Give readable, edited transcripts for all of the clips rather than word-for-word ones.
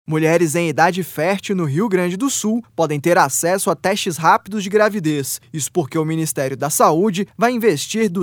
Mulheres em idade fértil no Rio Grande do Sul podem ter acesso a testes rápidos de gravidez. Isso porque o Ministério da Saúde vai investir R$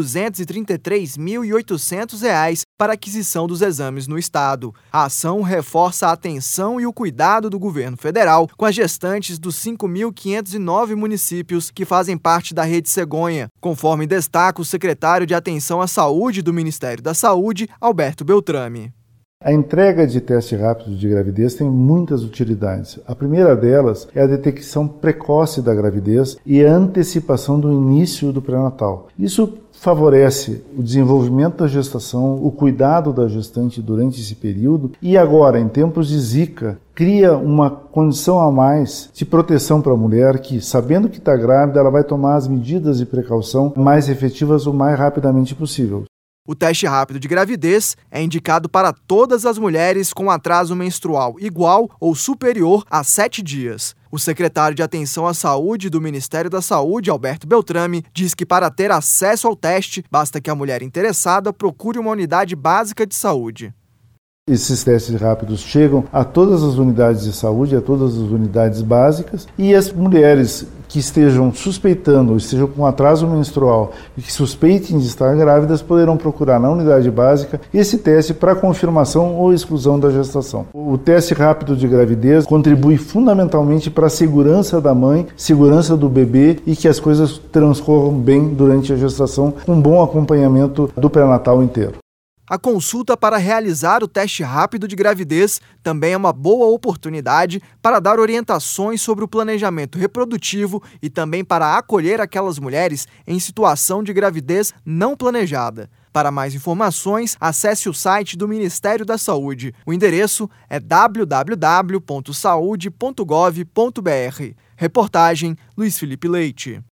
233.800 para a aquisição dos exames no estado. A ação reforça a atenção e o cuidado do governo federal com as gestantes dos 5.509 municípios que fazem parte da Rede Cegonha, conforme destaca o secretário de Atenção à Saúde do Ministério da Saúde, Alberto Beltrame. A entrega de teste rápido de gravidez tem muitas utilidades. A primeira delas é a detecção precoce da gravidez e a antecipação do início do pré-natal. Isso favorece o desenvolvimento da gestação, o cuidado da gestante durante esse período e agora, em tempos de Zika, cria uma condição a mais de proteção para a mulher que, sabendo que está grávida, ela vai tomar as medidas de precaução mais efetivas o mais rapidamente possível. O teste rápido de gravidez é indicado para todas as mulheres com atraso menstrual igual ou superior a 7 dias. O secretário de Atenção à Saúde do Ministério da Saúde, Alberto Beltrame, diz que para ter acesso ao teste, basta que a mulher interessada procure uma unidade básica de saúde. Esses testes rápidos chegam a todas as unidades de saúde, a todas as unidades básicas, e as mulheres que estejam suspeitando, ou estejam com atraso menstrual e que suspeitem de estar grávidas, poderão procurar na unidade básica esse teste para confirmação ou exclusão da gestação. O teste rápido de gravidez contribui fundamentalmente para a segurança da mãe, segurança do bebê e que as coisas transcorram bem durante a gestação, com um bom acompanhamento do pré-natal inteiro. A consulta para realizar o teste rápido de gravidez também é uma boa oportunidade para dar orientações sobre o planejamento reprodutivo e também para acolher aquelas mulheres em situação de gravidez não planejada. Para mais informações, acesse o site do Ministério da Saúde. O endereço é www.saude.gov.br. Reportagem Luiz Felipe Leite.